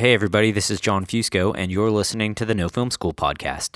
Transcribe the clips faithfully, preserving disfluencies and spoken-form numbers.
Hey everybody, this is John Fusco, and you're listening to the No Film School podcast.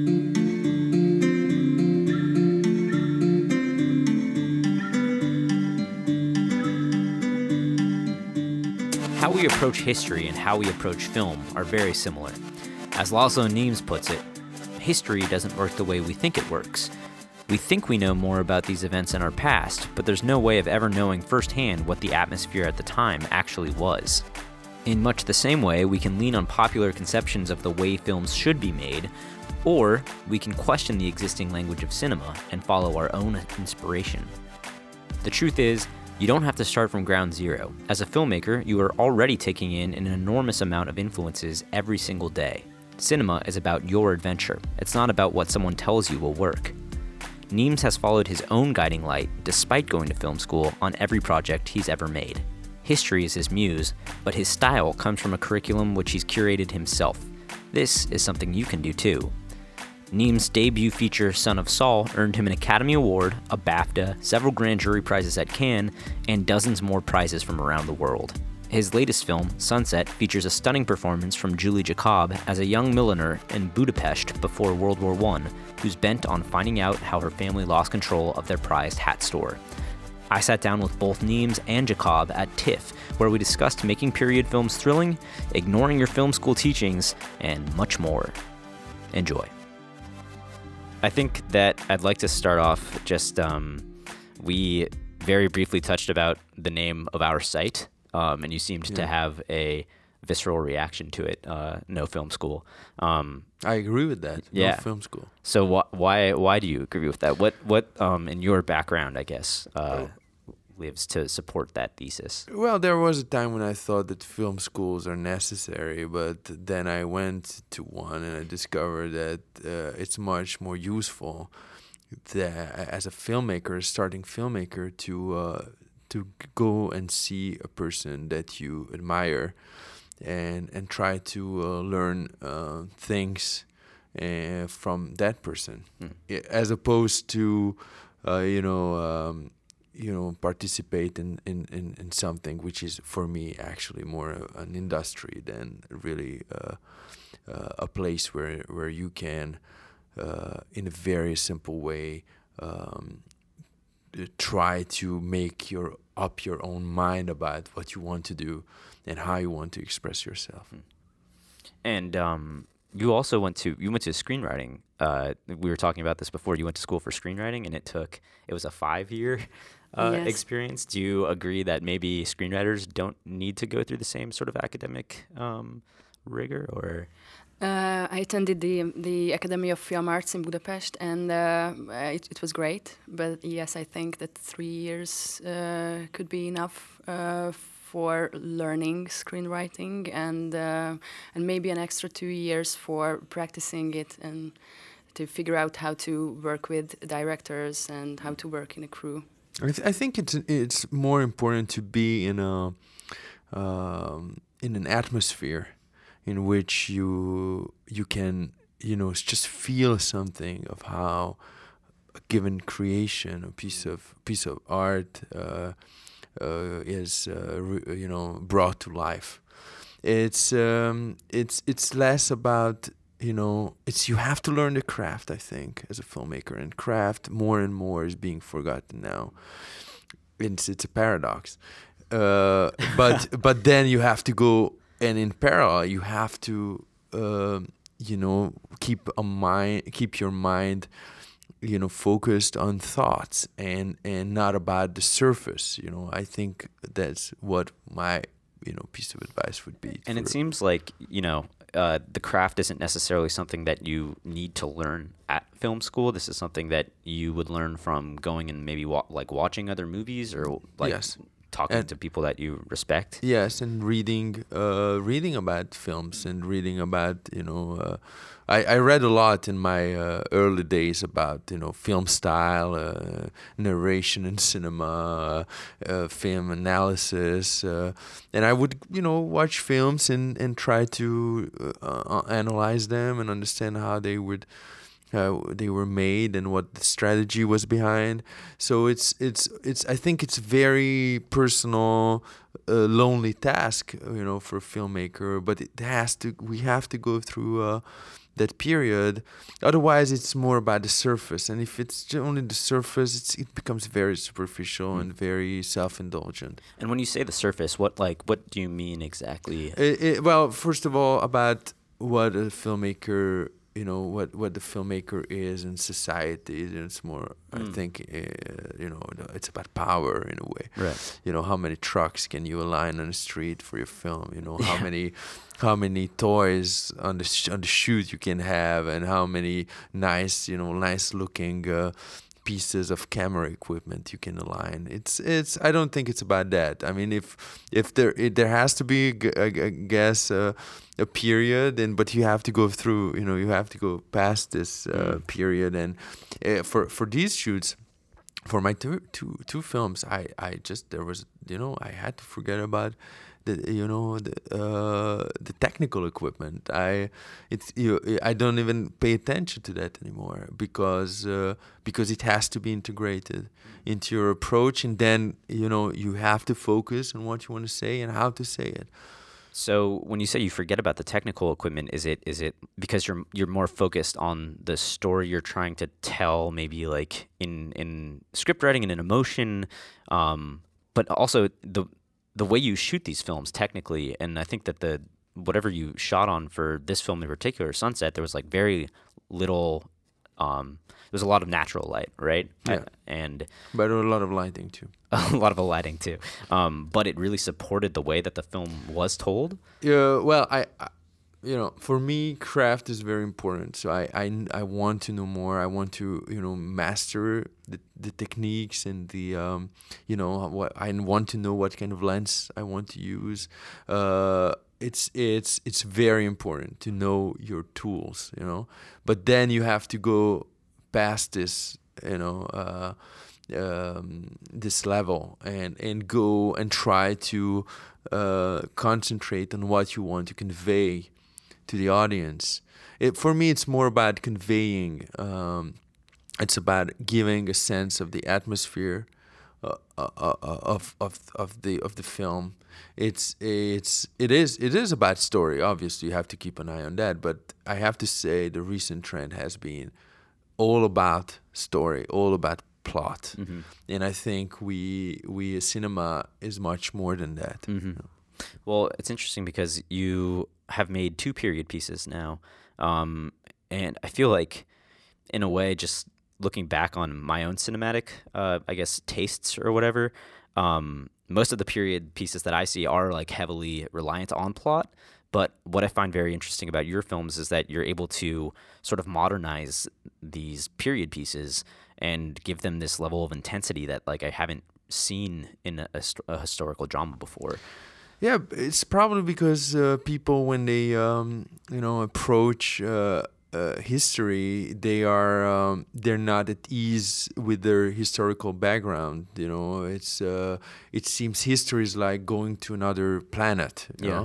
How we approach history and how we approach film are very similar. As Laszlo Nemes puts it, history doesn't work the way we think it works. We think we know more about these events in our past, but there's no way of ever knowing firsthand what the atmosphere at the time actually was. In much the same way, we can lean on popular conceptions of the way films should be made, or we can question the existing language of cinema and follow our own inspiration. The truth is, you don't have to start from ground zero. As a filmmaker, you are already taking in an enormous amount of influences every single day. Cinema is about your adventure. It's not about what someone tells you will work. Nemes has followed his own guiding light despite going to film school on every project he's ever made. History is his muse, but his style comes from a curriculum which he's curated himself. This is something you can do too. Nemes' debut feature, Son of Saul, earned him an Academy Award, a BAFTA, several grand jury prizes at Cannes, and dozens more prizes from around the world. His latest film, Sunset, features a stunning performance from Julie Jacob as a young milliner in Budapest before World War One, who's bent on finding out how her family lost control of their prized hat store. I sat down with both Nemes and Jacob at TIFF, where we discussed making period films thrilling, ignoring your film school teachings, and much more. Enjoy. I think that I'd like to start off just, um, we very briefly touched about the name of our site, um, and you seemed yeah. to have a visceral reaction to it, uh, No Film School. Um, I agree with that. Yeah. No Film School. So wh- why why do you agree with that? What what um, in your background, I guess, uh, oh. lives to support that thesis? Well, there was a time when I thought that film schools are necessary, but then I went to one and I discovered that uh, it's much more useful that, as a filmmaker, a starting filmmaker, to uh, to go and see a person that you admire and and try to uh, learn uh, things uh, from that person, hmm. as opposed to uh, you know. Um, you know, participate in, in, in, in something which is, for me, actually more an industry than really uh, uh, a place where where you can, uh, in a very simple way, um, try to make your up your own mind about what you want to do and how you want to express yourself. And um, you also went to you went to screenwriting. Uh, we were talking about this before. You went to school for screenwriting, and it took it was a five year. Uh, yes. experience. Do you agree that maybe screenwriters don't need to go through the same sort of academic um, rigor, or? Uh, I attended the the Academy of Film Arts in Budapest, and uh, it, it was great. But yes, I think that three years uh, could be enough uh, for learning screenwriting, and uh, and maybe an extra two years for practicing it and to figure out how to work with directors and how to work in a crew. I, th- I think it's it's more important to be in a um, in an atmosphere in which you you can you know just feel something of how a given creation, a piece of piece of art uh, uh, is uh, re- you know brought to life. It's um, it's it's less about. You know, it's you have to learn the craft, I think, as a filmmaker, and craft more and more is being forgotten now. It's it's a paradox, uh, but but then you have to go, and in parallel, you have to, uh, you know, keep a mind, keep your mind, you know, focused on thoughts and and not about the surface. You know, I think that's what my you know piece of advice would be. And it seems like you know. Uh, the craft isn't necessarily something that you need to learn at film school. This is something that you would learn from going and maybe wa- like watching other movies or like yes. talking and to people that you respect. Yes, and reading, uh, reading about films and reading about you know. Uh, I, I read a lot in my uh, early days about you know film style, uh, narration in cinema, uh, uh, film analysis, uh, and I would you know watch films and, and try to uh, uh, analyze them and understand how they would uh, they were made and what the strategy was behind. So it's it's it's I think it's very personal, uh, lonely task, you know, for a filmmaker. But it has to. We have to go through uh, that period. Otherwise, it's more about the surface. And if it's ju- only the surface, it's, it becomes very superficial and very self-indulgent. And when you say the surface, what like what do you mean exactly? It, it, well, first of all, about what a filmmaker, you know, what, what the filmmaker is in society. It's more, Mm. I think, uh, you know, the- it's about power in a way. Right. You know, how many trucks can you align on the street for your film? You know, how Yeah. many, how many toys on the sh- on the shoot you can have, and how many nice, you know, nice looking uh, pieces of camera equipment you can align. It's it's. I don't think it's about that. I mean, if if there it, there has to be, g- I, I guess, uh, a period, and but you have to go through. You know, you have to go past this uh, Mm. period, and uh, for for these shoots. For my two, two, two films, I, I just there was you know I had to forget about the you know the uh, the technical equipment. I it's you I don't even pay attention to that anymore because uh, because it has to be integrated into your approach, and then you know you have to focus on what you want to say and how to say it. So when you say you forget about the technical equipment, is it is it because you're you're more focused on the story you're trying to tell, maybe like in in script writing and in emotion, um, but also the the way you shoot these films technically, and I think that the whatever you shot on for this film in particular, Sunset, there was like very little. Um, there was a lot of natural light, right? Yeah. I- and But a lot of lighting too. a lot of the lighting too. Um, but it really supported the way that the film was told. Yeah, well, I, I, you know, for me, craft is very important. So I, I, I want to know more. I want to, you know, master the, the techniques and the, um, you know, what I want to know what kind of lens I want to use. Uh, it's it's it's very important to know your tools, you know. But then you have to go past this, you know. Uh, um, this level and and go and try to uh, concentrate on what you want to convey to the audience. It, for me, it's more about conveying. Um, it's about giving a sense of the atmosphere uh, uh, uh, of of of the of the film. It's it's it is it is about story. Obviously, you have to keep an eye on that. But I have to say, the recent trend has been all about story, all about plot, Mm-hmm. and I think we we cinema is much more than that. Mm-hmm. Well, it's interesting because you have made two period pieces now, um, and I feel like, in a way, just looking back on my own cinematic, uh, I guess, tastes or whatever, um, most of the period pieces that I see are like heavily reliant on plot. But what I find very interesting about your films is that you're able to sort of modernize these period pieces and give them this level of intensity that like I haven't seen in a, a, st- a historical drama before. Yeah, it's probably because uh, people, when they um, you know approach uh, uh, history, they are um, they're not at ease with their historical background. You know, it's uh, it seems history is like going to another planet. You Yeah. know,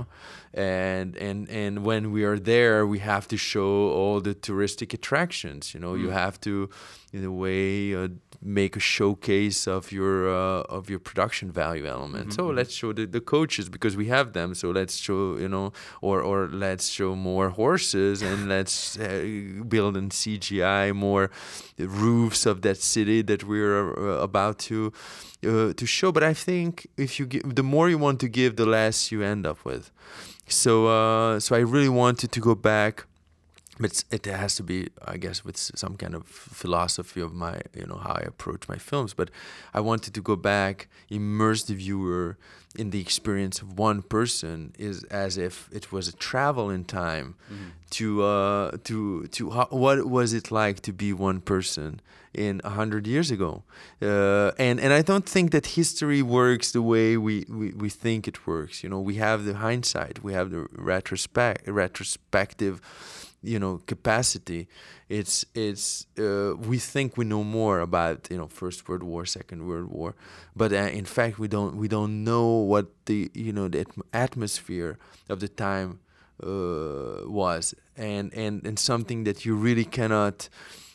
and and and when we are there, we have to show all the touristic attractions. You know, you Mm. have to, in a way, uh, make a showcase of your uh, of your production value element. Mhm, So mhm. let's show the, the coaches because we have them. So let's show, you know, or or let's show more horses, and let's uh, build in C G I more roofs of that city that we're uh, about to uh, to show. But I think if you give, the more you want to give, the less you end up with. So uh, so I really wanted to go back. But it's, it has to be, I guess, with s- some kind of philosophy of my, you know, how I approach my films. But I wanted to go back, immerse the viewer in the experience of one person, is as if it was a travel in time Mhm. to uh, to to how, what was it like to be one person in a hundred years ago, uh, and and I don't think that history works the way we, we, we think it works. You know, we have the hindsight, we have the retrospect retrospective, you know, capacity. It's it's uh, we think we know more about, you know, First World War, Second World War, but uh, in fact we don't we don't know what the, you know, the atm- atmosphere of the time uh, was, and, and and something that you really cannot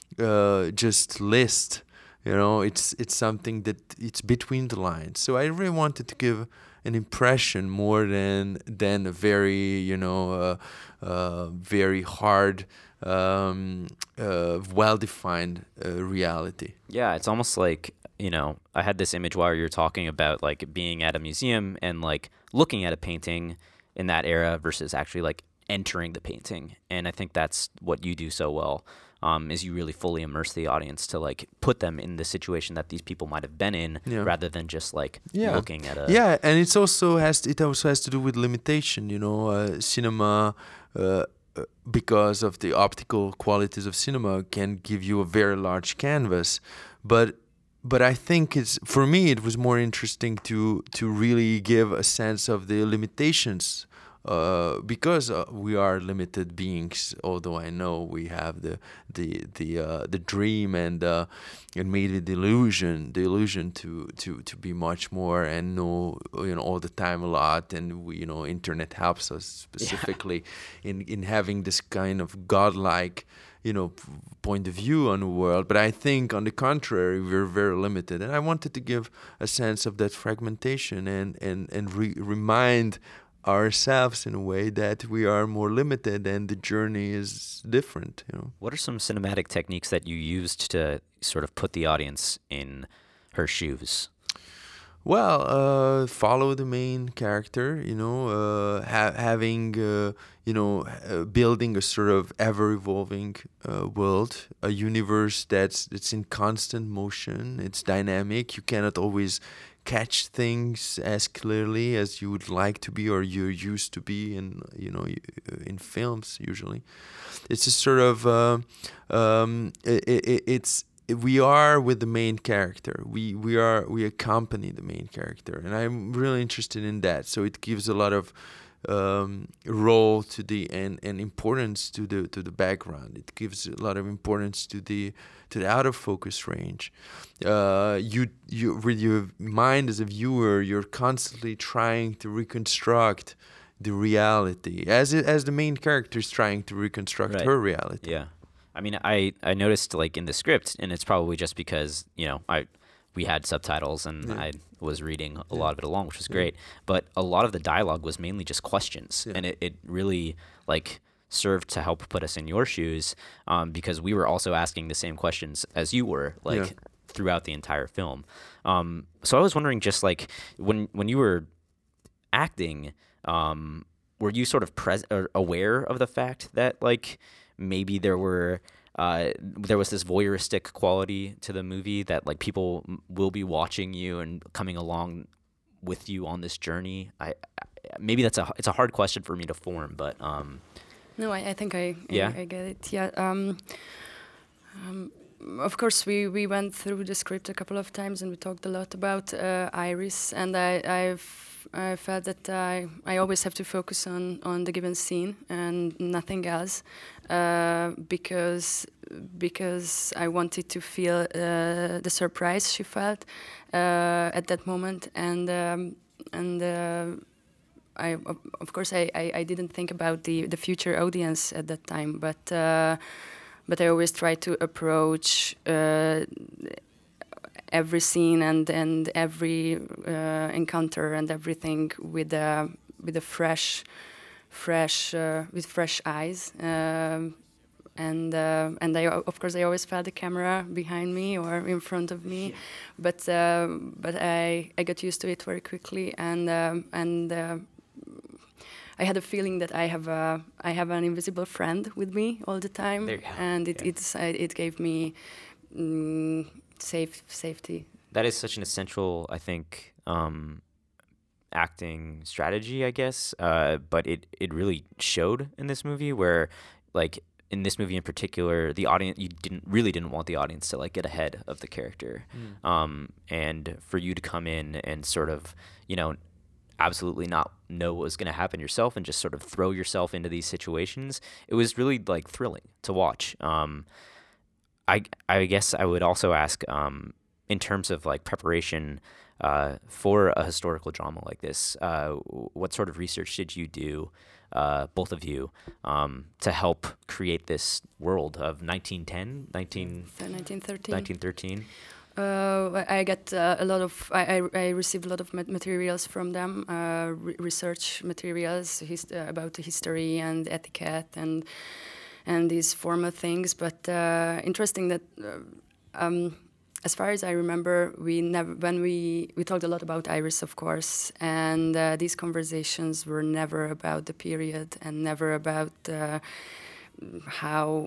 uh, just list. You know, it's it's something that it's between the lines. So I really wanted to give an impression more than than a very, you know, uh, uh, very hard, um, uh, well-defined uh, reality. Yeah, it's almost like, you know, I had this image while you were talking about like being at a museum and like looking at a painting in that era versus actually like entering the painting. And I think that's what you do so well, um, is you really fully immerse the audience to like put them in the situation that these people might have been in, Yeah. rather than just like Yeah. looking at a... Yeah, and it's also has it also has to do with limitation. You know, uh, cinema, uh, uh, because of the optical qualities of cinema, can give you a very large canvas, but but I think it's for me it was more interesting to to really give a sense of the limitations. Uh, because uh, we are limited beings, although I know we have the the the uh, the dream and uh, and maybe the illusion, the illusion to, to, to be much more and know, you know, all the time a lot, and we, you know, internet helps us specifically yeah. in in having this kind of godlike, you know, p- point of view on the world. But I think, on the contrary, we're very limited, and I wanted to give a sense of that fragmentation and and and re- remind ourselves in a way that we are more limited and the journey is different, you know. What are some cinematic techniques that you used to sort of put the audience in her shoes? Well, uh, follow the main character, you know, uh, ha- having, uh, you know, uh, building a sort of ever-evolving uh, world, a universe that's that's in constant motion. It's dynamic. You cannot always catch things as clearly as you would like to be or you're used to be in, you know, in films usually. It's a sort of, uh, um, it, it, it's, we are with the main character. We we are we accompany the main character, and I'm really interested in that. So it gives a lot of um, role to the and, and importance to the to the background. It gives a lot of importance to the to the out of focus range. Uh, you you with your mind as a viewer, you're constantly trying to reconstruct the reality as it, as the main character is trying to reconstruct Right. her reality. Yeah. I mean, I, I noticed like in the script, and it's probably just because, you know, I we had subtitles and Yeah. I was reading a Yeah. lot of it along, which was Yeah. great. But a lot of the dialogue was mainly just questions. Yeah. And it, it really like served to help put us in your shoes, um, because we were also asking the same questions as you were, like Yeah. throughout the entire film. Um, so I was wondering, just like when when you were acting, um, were you sort of pres- or aware of the fact that like maybe there were uh, there was this voyeuristic quality to the movie, that like people m- will be watching you and coming along with you on this journey? I, I maybe that's a it's a hard question for me to form, but um, No, I, I think I, Yeah? I I get it. Yeah. Um, um, of course, we, we went through the script a couple of times and we talked a lot about uh, Iris, and I I've I felt that I I always have to focus on, on the given scene and nothing else, uh, because because I wanted to feel uh, the surprise she felt uh, at that moment, and um, and. Uh, I, of, of course, I, I, I didn't think about the, the future audience at that time, but uh, but I always try to approach uh, every scene and and every uh, encounter and everything with a with a fresh, fresh uh, with fresh eyes. Um, and uh, and I of course I always felt the camera behind me or in front of me, yeah. but uh, but I I got used to it very quickly, and um, and. Uh, I had a feeling that I have a I have an invisible friend with me all the time, There you go. and it Yeah. it's uh, it gave me mm, safe safety. that is such an essential, I think, um, acting strategy, I guess. Uh, but it, it really showed in this movie, where, like, in this movie in particular, the audience, you didn't really didn't want the audience to like get ahead of the character, Mm. um, and for you to come in and sort of, you know, absolutely not know what was going to happen yourself and just sort of throw yourself into these situations. It was really like thrilling to watch. Um, I I guess I would also ask, um, in terms of like preparation uh, for a historical drama like this, uh, what sort of research did you do uh, both of you, um, to help create this world of nineteen ten, nineteen, nineteen thirteen. nineteen thirteen. Uh, I got uh, a lot of. I, I, I received a lot of materials from them, uh, re- research materials his, uh, about the history and etiquette and and these formal things. But uh, interesting that, uh, um, as far as I remember, we never when we we talked a lot about Iris, of course, and uh, these conversations were never about the period and never about uh, how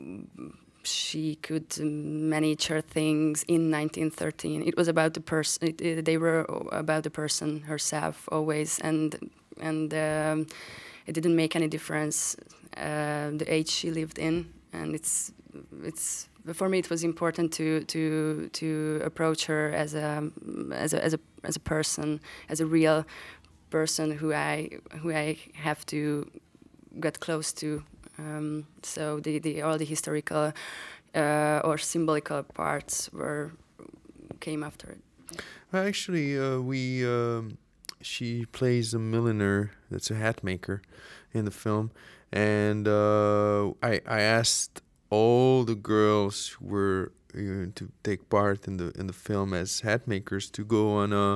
she could manage her things in nineteen thirteen. It was about the person. They were about the person herself always, and and um, it didn't make any difference uh, the age she lived in. And it's it's for me it was important to to to approach her as a as a as a as a person, as a real person who I who I have to get close to. Um, so the, the all the historical uh, or symbolical parts were came after it. Well, actually, uh, we um, she plays a milliner that's a hat maker in the film, and uh, I I asked all the girls who were uh, to take part in the in the film as hat makers to go on a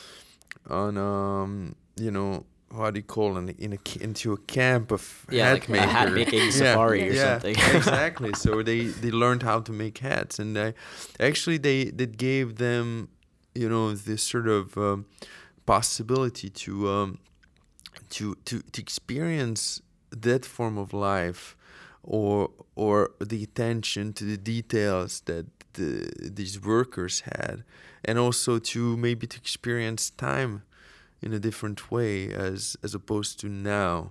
on um you know. What do you call it? In a, into a camp of yeah, hat like maker. a hat making yeah. safari yeah. or yeah. something. Exactly. So they, they learned how to make hats, and I, actually they that gave them, you know, this sort of um, possibility to um, to to to experience that form of life, or or the attention to the details that the, these workers had, and also to maybe to experience time in a different way as as opposed to now,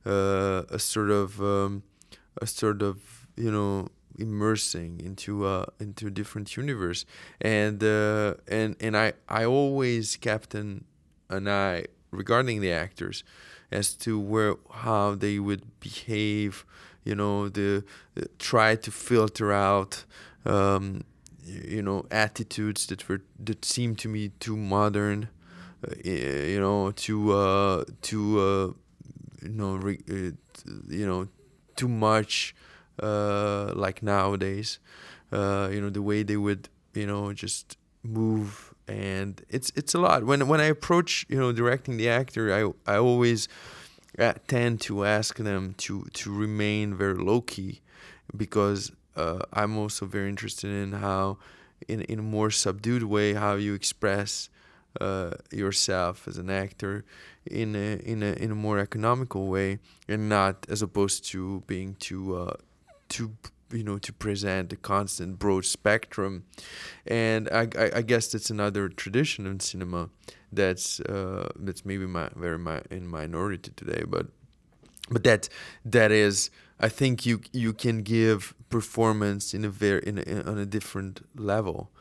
uh, a sort of um, a sort of you know immersing into a into a different universe, and uh, and and I I always kept an an eye regarding the actors as to where how they would behave, you know, the uh, try to filter out um, you know attitudes that were that seemed to me too modern. Uh, you know, to uh, to uh, you know, re- uh, you know, too much uh, like nowadays. Uh, you know, the way they would, you know, just move, and it's it's a lot. When when I approach, you know, directing the actor, I I always uh, tend to ask them to to remain very low key, because uh, I'm also very interested in how, in in a more subdued way, how you express Uh, yourself as an actor in a in a in a more economical way, and not as opposed to being too uh, too you know to present a constant broad spectrum. And I, I, I guess that's another tradition in cinema that's uh, that's maybe my very my in minority today, but but that that is, I think you you can give performance in a very in, a, in on a different level.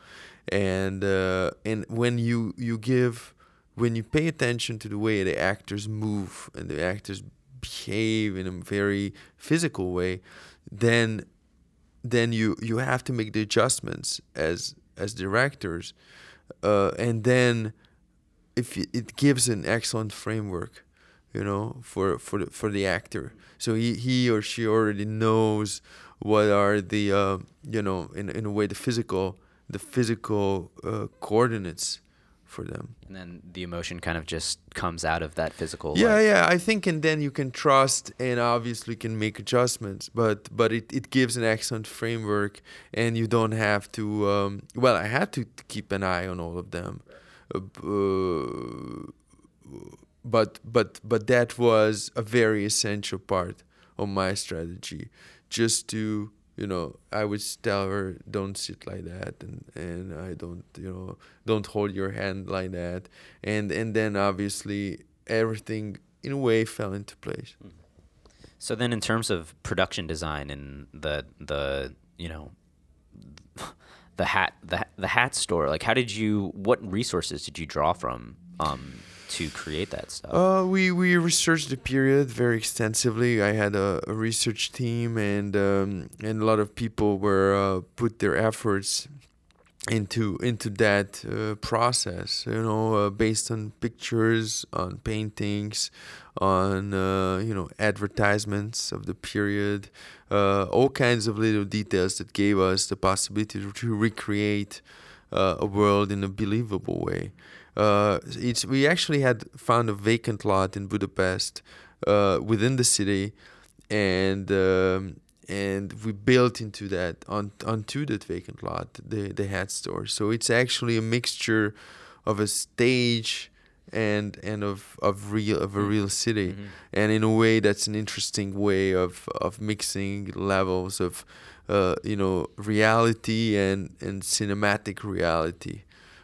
And uh, and when you you give when you pay attention to the way the actors move and the actors behave in a very physical way, then then you you have to make the adjustments as as directors, uh, and then if it, it gives an excellent framework, you know, for for the, for the actor. So he he or she already knows what are the uh, you know in in a way the physical. the physical uh, coordinates for them. And then the emotion kind of just comes out of that physical Yeah, life. yeah, I think, and then you can trust and obviously can make adjustments, but but it, it gives an excellent framework, and you don't have to, um, well, I had to keep an eye on all of them. Uh, but but but that was a very essential part of my strategy, just to, you know, I would tell her, don't sit like that, and, and I don't, you know, don't hold your hand like that. And and then obviously everything in a way fell into place. So then in terms of production design and the, the you know, the hat the, the hat store, like how did you, what resources did you draw from um, to create that stuff? Uh, we, we researched the period very extensively. I had a, a research team, and um, and a lot of people were uh, put their efforts into into that uh, process, you know, uh, based on pictures, on paintings, on uh, you know, advertisements of the period, uh, all kinds of little details that gave us the possibility to, to recreate uh, a world in a believable way. Uh, it's we actually had found a vacant lot in Budapest, uh, within the city, and um, and we built into that on onto that vacant lot the the hat store. So it's actually a mixture of a stage and and of of real of a real city, Mm-hmm. and in a way that's an interesting way of of mixing levels of uh, you know, reality and and cinematic reality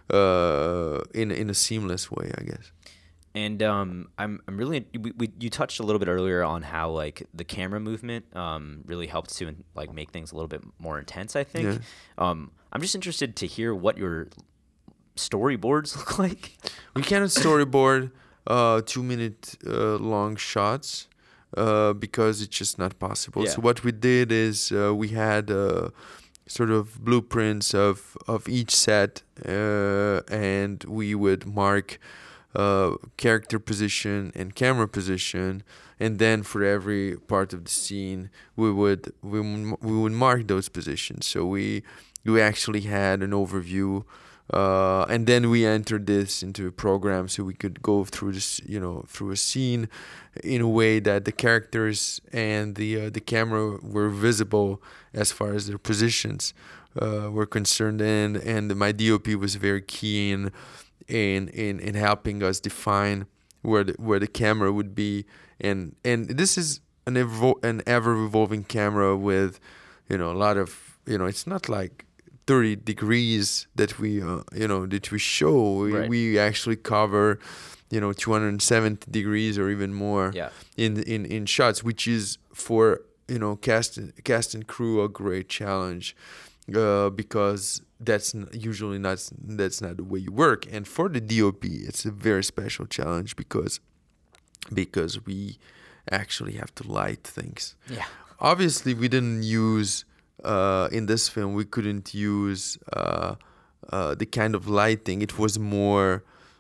uh, in in a seamless way, I guess. And um, I'm I'm really we, we you touched a little bit earlier on how like the camera movement um, really helped to like make things a little bit more intense. I think. Yeah. Um, I'm just interested to hear what your storyboards look like. We cannot storyboard uh, two minute uh, long shots uh, because it's just not possible. Yeah. So what we did is uh, we had uh, sort of blueprints of of each set, uh, and we would mark uh, character position and camera position, and then for every part of the scene, we would we m- we would mark those positions. So we we actually had an overview, uh, and then we entered this into a program so we could go through this, you know, through a scene in a way that the characters and the uh, the camera were visible as far as their positions uh, were concerned, and and my D O P was very keen in in in helping us define where the where the camera would be, and and this is an evo- an ever evolving camera with, you know, a lot of, you know, it's not like thirty degrees that we uh, you know, that we show. We, Right. we actually cover, you know, two hundred seventy degrees or even more Yeah. in in in shots, which is for, you know, cast and, cast and crew a great challenge, uh, because that's n- usually not that's not the way you work. And for the D O P, it's a very special challenge because because we actually have to light things. Yeah. Obviously, we didn't use uh, in this film. We couldn't use uh, uh, the kind of lighting. It was more,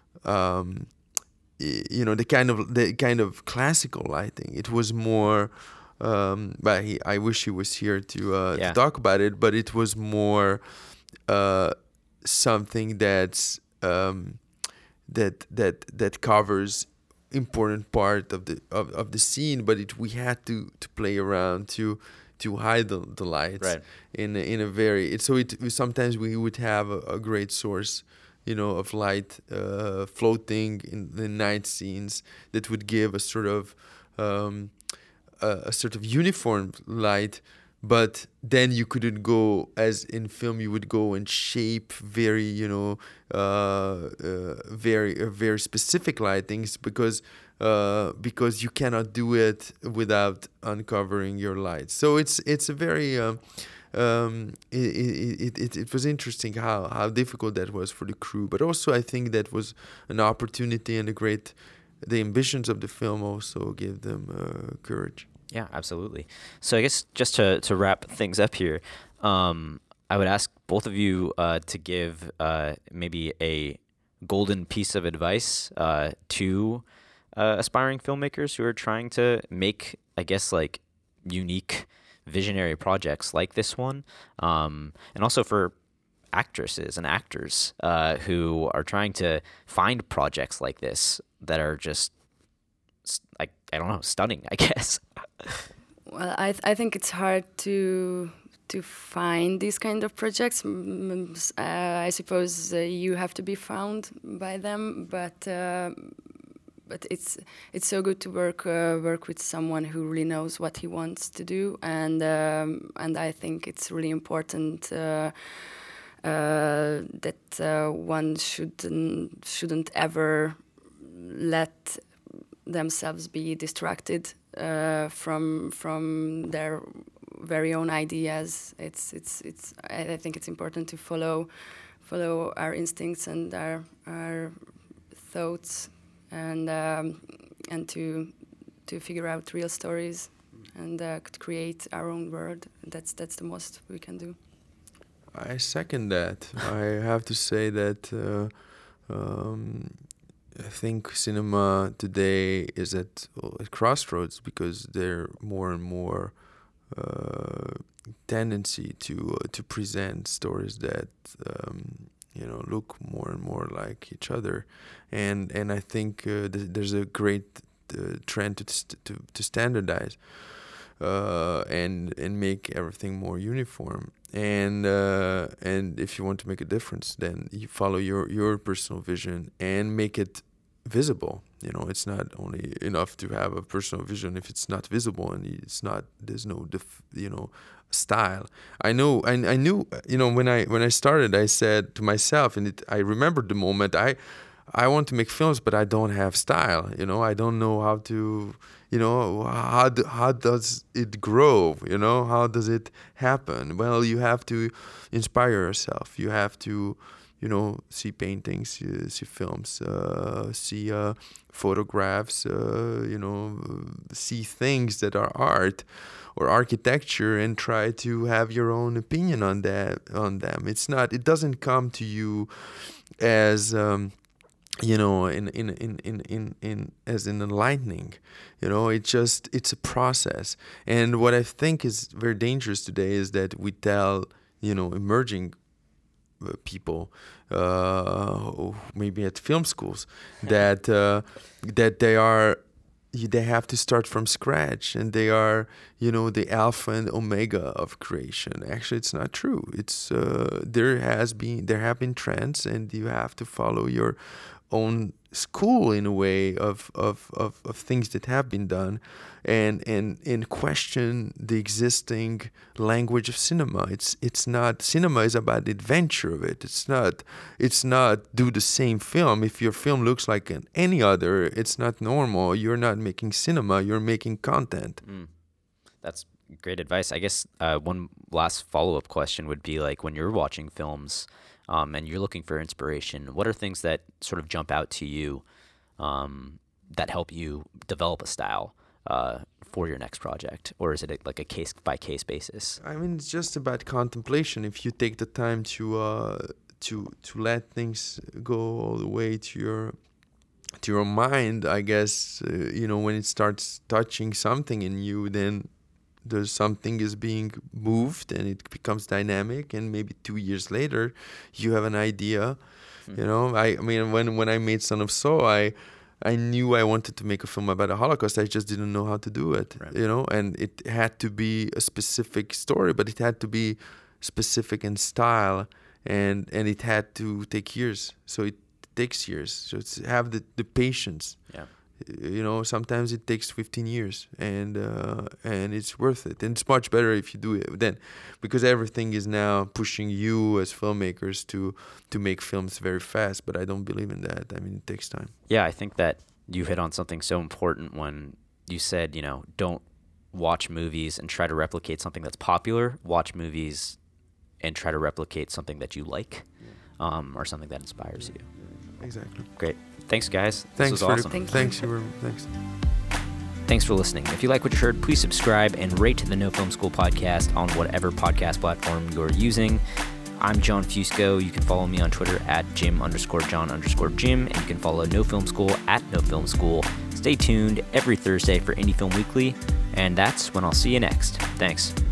um, y- you know, the kind of the kind of classical lighting. It was more. Um, but he, I wish he was here to uh, Yeah. to talk about it. But it was more uh, something that's um, that that that covers important part of the of, of the scene, but it we had to to play around to to hide the, the lights Right. in a, in a very it, so it sometimes we would have a, a great source, you know, of light uh, floating in the night scenes that would give a sort of um, a, a sort of uniform light. But then you couldn't go, as in film, you would go and shape very, you know, uh, uh, very uh, very specific lightings because uh, because you cannot do it without uncovering your lights. So it's it's a very um, um, it, it, it, it was interesting how, how difficult that was for the crew, but also I think that was an opportunity and a great the ambitions of the film also gave them uh, courage. Yeah, absolutely. So I guess just to, to wrap things up here, um, I would ask both of you uh, to give uh, maybe a golden piece of advice uh, to uh, aspiring filmmakers who are trying to make, I guess, like unique visionary projects like this one, um, and also for actresses and actors uh, who are trying to find projects like this that are just, like, I don't know, stunning, I guess. Well, I th- I think it's hard to to find these kind of projects. Mm, mm, s- Uh, I suppose uh, you have to be found by them, but uh, but it's it's so good to work uh, work with someone who really knows what he wants to do, and um, and I think it's really important uh, uh, that uh, one shouldn't shouldn't ever let themselves be distracted uh, from from their very own ideas. It's it's it's. I, I think it's important to follow follow our instincts and our our thoughts, and um, and to to figure out real stories and uh, create our own world. That's that's the most we can do. I second that. I have to say that uh, um, I think cinema today is at a crossroads because there are more and more uh, tendency to uh, to present stories that um, you know look more and more like each other, and and I think uh, th- there's a great uh, trend to st- to to standardize uh, and and make everything more uniform. And uh, and if you want to make a difference, then you follow your, your personal vision and make it visible. You know, it's not only enough to have a personal vision if it's not visible and it's not. There's no, def, you know, style. I know. I, I knew. You know, when I when I started, I said to myself, and it, I remembered the moment. I I want to make films, but I don't have style. You know, I don't know how to. You know, how do, how does it grow? You know, how does it happen? Well, you have to inspire yourself. You have to, you know, see paintings, uh, see films, uh, see uh, photographs, uh, you know, see things that are art or architecture, and try to have your own opinion on that on them. It's not. It doesn't come to you as. Um, you know, in, in, in, in, in, in as in enlightening, you know, it just, it's a process. And what I think is very dangerous today is that we tell, you know, emerging uh, people, uh, maybe at film schools, that, uh, that they are, they have to start from scratch and they are, you know, the alpha and omega of creation. Actually, it's not true. It's, uh, there has been, there have been trends and you have to follow your own school in a way of, of, of, of things that have been done and, and and question the existing language of cinema. It's it's not cinema is about the adventure of it. It's not it's not do the same film. If your film looks like an, any other, it's not normal. You're not making cinema, you're making content. Mm. That's great advice. I guess uh, one last follow-up question would be like when you're watching films Um, and you're looking for inspiration, what are things that sort of jump out to you um, that help you develop a style uh, for your next project? Or is it a, like a case-by-case basis? I mean, it's just about contemplation. If you take the time to uh, to to let things go all the way to your to your mind, I guess, uh, you know, when it starts touching something in you, then there's something is being moved and it becomes dynamic, and maybe two years later you have an idea. Mm-hmm. You know, I, I mean, when when I made Son of Saul, I I knew I wanted to make a film about the Holocaust. I just didn't know how to do it. Right. You know, and it had to be a specific story, but it had to be specific in style, and and it had to take years. So it takes years. So it's have the, the patience. Yeah. You know, sometimes it takes fifteen years, and uh, and it's worth it. And it's much better if you do it then, because everything is now pushing you as filmmakers to to make films very fast. But I don't believe in that. I mean, it takes time. Yeah, I think that you hit on something so important when you said, you know, don't watch movies and try to replicate something that's popular. Watch movies and try to replicate something that you like, yeah. um, or something that inspires you. Exactly. Great. Thanks, guys. Thanks this was for awesome. Thank you. Thanks, you were, thanks. Thanks for listening. If you like what you heard, please subscribe and rate the No Film School podcast on whatever podcast platform you're using. I'm John Fusco. You can follow me on Twitter at Jim underscore John underscore Jim, and you can follow No Film School at No Film School. Stay tuned every Thursday for Indie Film Weekly, and that's when I'll see you next. Thanks.